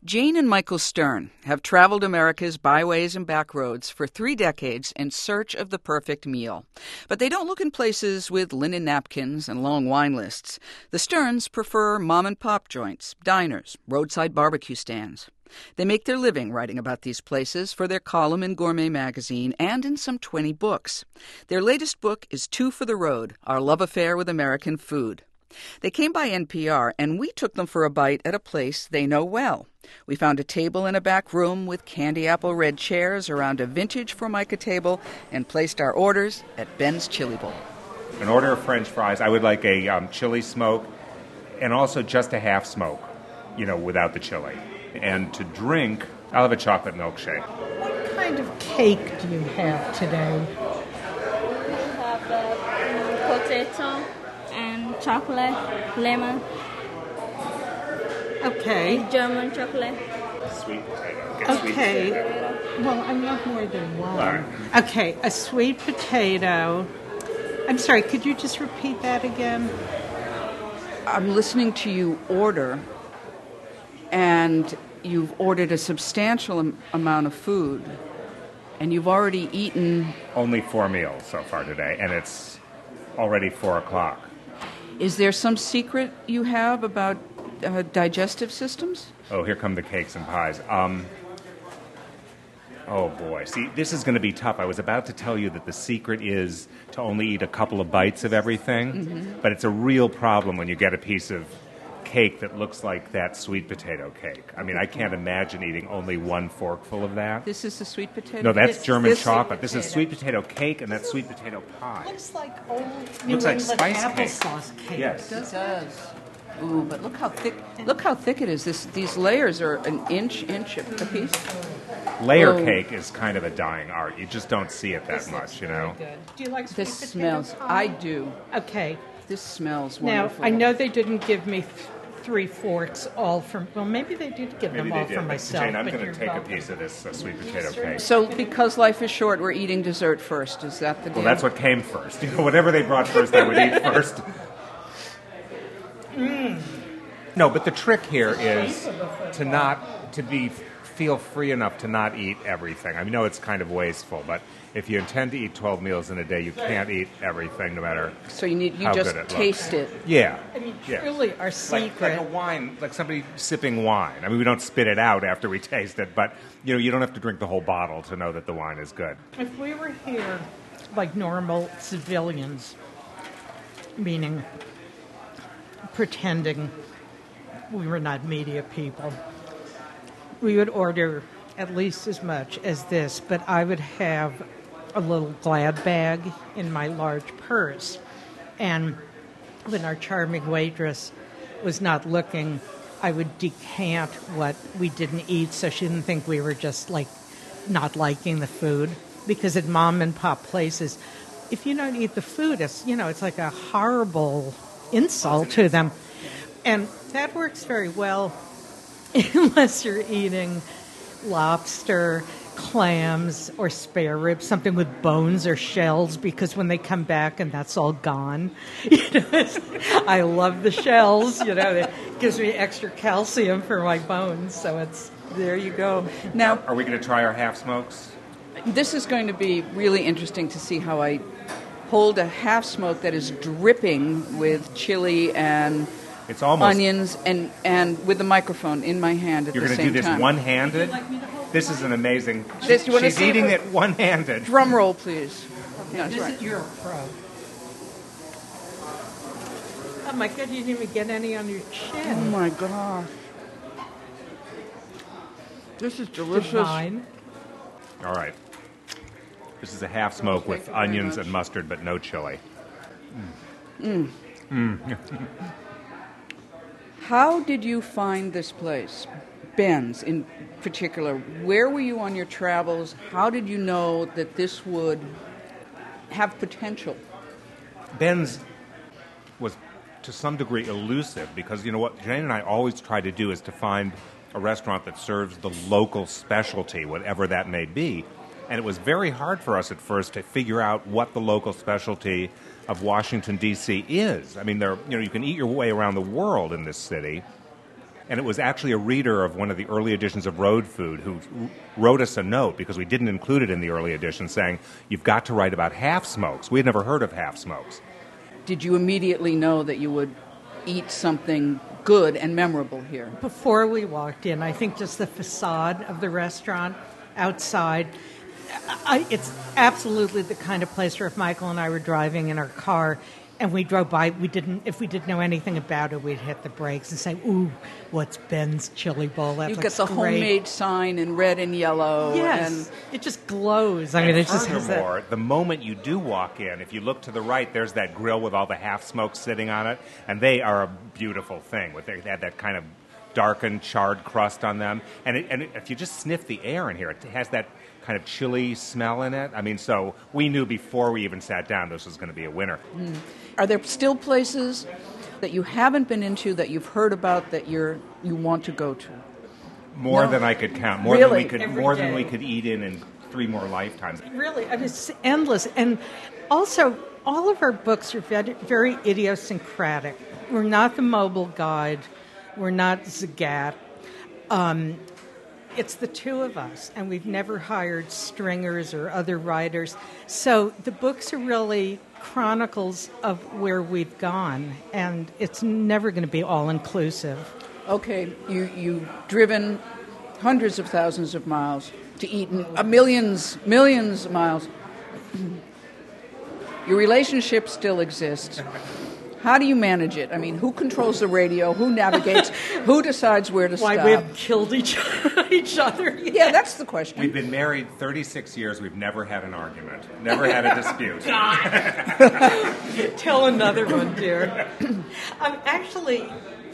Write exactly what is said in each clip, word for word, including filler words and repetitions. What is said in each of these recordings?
Jane and Michael Stern have traveled America's byways and back roads for three decades in search of the perfect meal. But they don't look in places with linen napkins and long wine lists. The Sterns prefer mom-and-pop joints, diners, roadside barbecue stands. They make their living writing about these places for their column in Gourmet magazine and in some twenty books. Their latest book is Two for the Road, Our Love Affair with American Food. They came by N P R, and we took them for a bite at a place they know well. We found a table in a back room with candy apple red chairs around a vintage Formica table and placed our orders at Ben's Chili Bowl. An order of French fries. I would like a um, chili smoke and also just a half smoke, you know, without the chili. And to drink, I'll have a chocolate milkshake. What kind of cake do you have today? We have uh, potato and chocolate, lemon. Okay. And German chocolate. Sweet potato. Get Okay. Sweet potato. Well, I'm not more than one. All right. Okay, a sweet potato. I'm sorry, could you just repeat that again? I'm listening to you order, and you've ordered a substantial am- amount of food, and you've already eaten. Only four meals so far today, and it's already four o'clock. Is there some secret you have about uh, digestive systems? Oh, here come the cakes and pies. Um, oh, boy. See, this is going to be tough. I was about to tell you that the secret is to only eat a couple of bites of everything, mm-hmm. but it's a real problem when you get a piece of cake that looks like that sweet potato cake. I mean, I can't imagine eating only one forkful of that. This is the sweet potato? No, that's this, German this chocolate. This is sweet potato cake, and that's sweet potato pie. Looks like old New Looks like England spice cake. applesauce cake. Yes. It does. Ooh, but look how thick! Look how thick it is. This these layers are an inch, inch a piece. Layer Whoa. cake is kind of a dying art. You just don't see it that This much, looks you know. very good. Do you like sweet This potato smells. pie? I do. Okay. This smells Now, wonderful. I know they didn't give me th- three forks all from, well, maybe they did give Maybe them they all did. for But myself. Jane, I'm but going you're to take a welcome. piece of this uh, sweet potato cake. So, because life is short, we're eating dessert first. Is that the deal? Well, that's what came first. You know, whatever they brought first, I would eat first. Mm. No, but the trick here is to not to be feel free enough to not eat everything. I know it's kind of wasteful, but if you intend to eat twelve meals in a day, you can't eat everything, no matter. So you need you how just good it taste looks. it. Yeah. I mean, yeah. truly, our Like, secret. like a wine, like somebody sipping wine. I mean, we don't spit it out after we taste it, but you know, you don't have to drink the whole bottle to know that the wine is good. If we were here like normal civilians, meaning pretending we were not media people, we would order at least as much as this, but I would have a little Glad bag in my large purse. And when our charming waitress was not looking, I would decant what we didn't eat so she didn't think we were just like not liking the food. Because at mom and pop places, if you don't eat the food, it's, you know, it's like a horrible insult to them. And that works very well unless you're eating lobster, clams, or spare ribs, something with bones or shells, because when they come back and that's all gone, you know, it's, I love the shells, you know, it gives me extra calcium for my bones, so it's... There you go. Now, Are we going to try our half smokes? this is going to be really interesting to see how I hold a half smoke that is dripping with chili and It's almost. onions and, and with the microphone in my hand at You're the going to same do this time. one-handed? This is an amazing. This- you wanna she's see eating if it one-handed. Drum roll, please. No, that's This right. is your pro. Oh my God, you didn't even get any on your Oh chin. my God. This is delicious. Divine. All right. This is a half smoke with Thank you very onions much. and mustard, but no chili. How did you find this place? Ben's in particular. Where were you on your travels? How did you know that this would have potential? Ben's was to some degree elusive because, you know, what Jane and I always try to do is to find a restaurant that serves the local specialty, whatever that may be. And it was very hard for us at first to figure out what the local specialty of Washington, D C is. I mean, there, you know, you can eat your way around the world in this city, And it was actually a reader of one of the early editions of Road Food who wrote us a note, because we didn't include it in the early edition, saying, you've got to write about half smokes. We had never heard of half smokes. Did you immediately know that you would eat something good and memorable here? Before we walked in, I think just the facade of the restaurant outside, I, it's absolutely the kind of place where if Michael and I were driving in our car and we drove by, we didn't. If we didn't know anything about it, we'd hit the brakes and say, "Ooh, what's Ben's Chili Bowl?" That You've looks got the great. homemade sign in red and yellow. Yes, and it just glows. I And mean, it just has that. furthermore, the moment you do walk in, if you look to the right, there's that grill with all the half smokes sitting on it, and they are a beautiful thing. With they had that kind of darkened, charred crust on them, and it, and it, if you just sniff the air in here, it has that kind of chili smell in it. I mean, so we knew before we even sat down this was going to be a winner. Mm. Are there still places that you haven't been into that you've heard about that you're you want to go to? More No. than I could count. More Really? than we could. Every More day. than we could eat in in three more lifetimes. Really, I mean, it's endless. And also, all of our books are very, very idiosyncratic. We're not the Mobile Guide. We're not Zagat. Um, it's the two of us, and we've never hired stringers or other writers. So the books are really chronicles of where we've gone, and it's never going to be all-inclusive. Okay, you, you've driven hundreds of thousands of miles to eat uh, millions, millions of miles. Your relationship still exists. How do you manage it? I mean, who controls the radio? Who navigates? Who decides where to Why stop? we have killed each, each other. Yeah, that's the question. We've been married thirty-six years. We've never had an argument. Never had a dispute. Tell another one, dear. um, actually,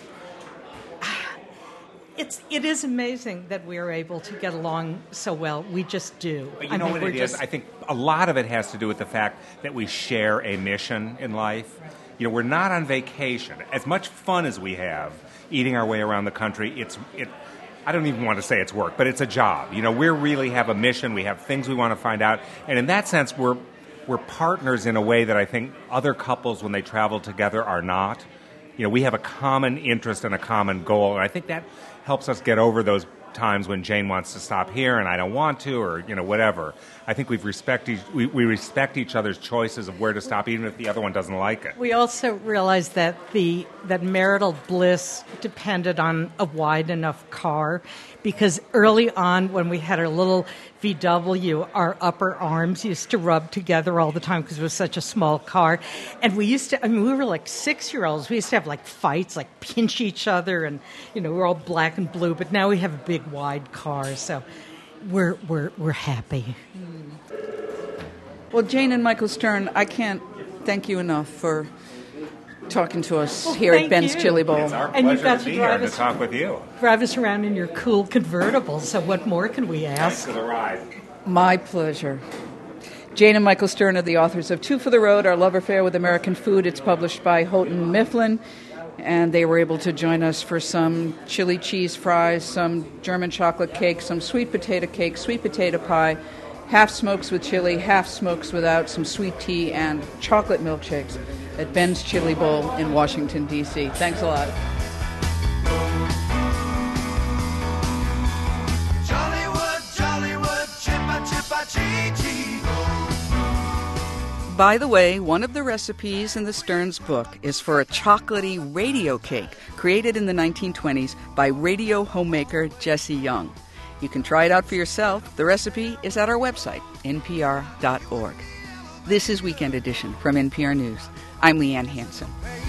it's it is amazing that we are able to get along so well. We just do. But you I know mean, what we're it is? just- I think a lot of it has to do with the fact that we share a mission in life. You know, we're not on vacation. As much fun as we have eating our way around the country, it's it. I don't even want to say it's work, but it's a job. You know, we really have a mission. We have things we want to find out, and in that sense, we're we're partners in a way that I think other couples, when they travel together, are not. You know, we have a common interest and a common goal, and I think that helps us get over those times when Jane wants to stop here and I don't want to, or you know, whatever. I think we've respect each, we, we respect each other's choices of where to stop, even if the other one doesn't like it. We also realized that the that marital bliss depended on a wide enough car, because early on when we had our little V W, our upper arms used to rub together all the time because it was such a small car. And we used to, I mean, we were like six-year-olds. We used to have like fights, like pinch each other, and, you know, we're all black and blue. But now we have a big, wide car, so we're we're we're happy. Well, Jane and Michael Stern, I can't thank you enough for talking to us Well, here at thank Ben's you. Chili Bowl. It's our And you've pleasure got to to be drive here us- to talk with you. Drive us around in your cool convertible, so what more can we Thanks ask? for the ride. My pleasure. Jane and Michael Stern are the authors of Two for the Road, Our Love Affair with American Food. It's published by Houghton Mifflin, and they were able to join us for some chili cheese fries, some German chocolate cake, some sweet potato cake, sweet potato pie, half smokes with chili, half smokes without, some sweet tea, and chocolate milkshakes at Ben's Chili Bowl in Washington, D C Thanks a lot. Jollywood, Jollywood, chippa, chippa, chee, chee. By the way, one of the recipes in the Stearns book is for a chocolatey radio cake created in the nineteen twenties by radio homemaker Jesse Young. You can try it out for yourself. The recipe is at our website, N P R dot org. This is Weekend Edition from N P R News. I'm Leanne Hansen.